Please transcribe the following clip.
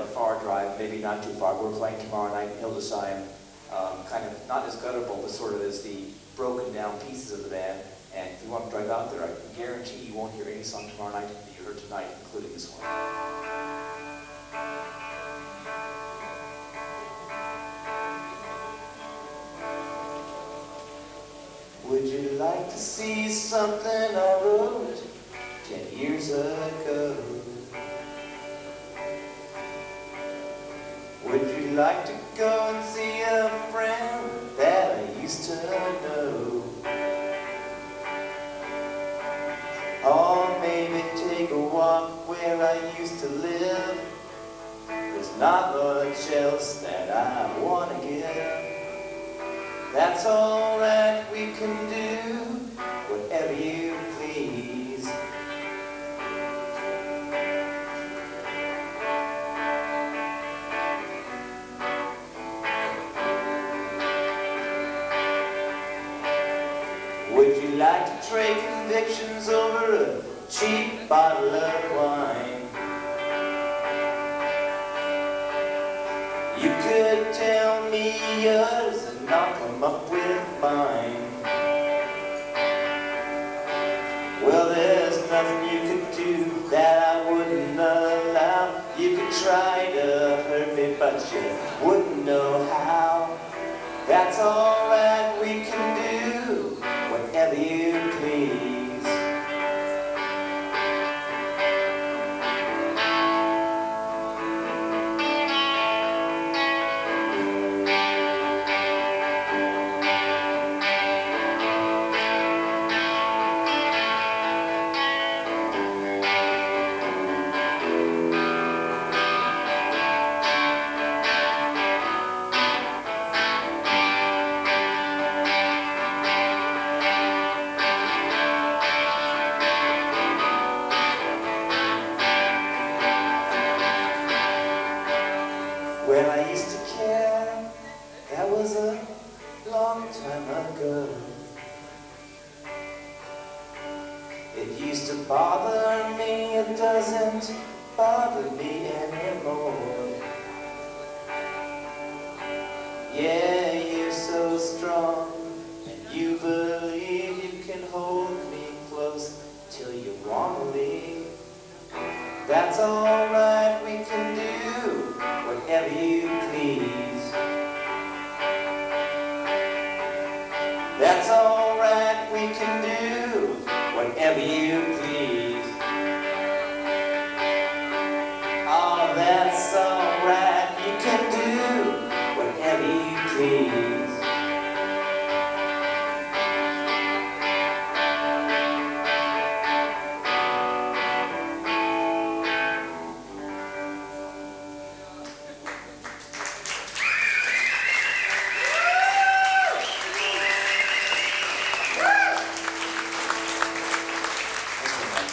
a far drive, maybe not too far. We're playing tomorrow night in Hildesheim, kind of not as guttural, but sort of as the broken down pieces of the band. And if you want to drive out there, I can guarantee you won't hear any song tomorrow night that you heard tonight, including this one. Would you like to see something I wrote 10 years ago? Would you like to go and see a friend that I used to know? Or maybe take a walk where I used to live. There's not much else that I want to give. That's all that we can do, whatever you please. Would you like to trade convictions over a cheap bottle of wine? You could tell me yours and I'll come up with mine. Well, there's nothing you could do that I wouldn't allow. You could try to hurt me, but you wouldn't know how. That's all that we can do, whatever you please. Well, I used to care, that was a long time ago. It used to bother me, it doesn't bother me anymore. Yeah, you're so strong, and you believe you can hold me close till you want to leave. That's all right, we can do whatever you please. That's all right, we can do whatever you please. Oh, that's